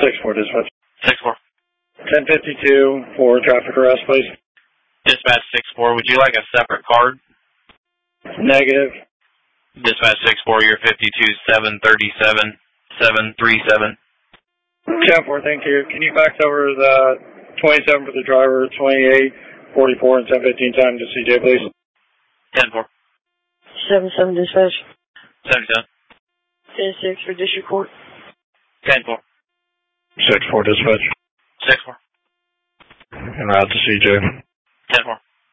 6-4 dispatch. 6-4. 1052 for traffic arrest, please. Dispatch 6-4, would you like a separate card? Negative. Dispatch 6-4, you're 52-737-737. 10-4, thank you. Can you fax over the 27 for the driver, 28, 44, and 1015 time to CJ, please? 10-4. 7-7 dispatch. 77. 10-6 for district court. 10-4. 6-4 dispatch. 6-4. En route to CJ. 10-4.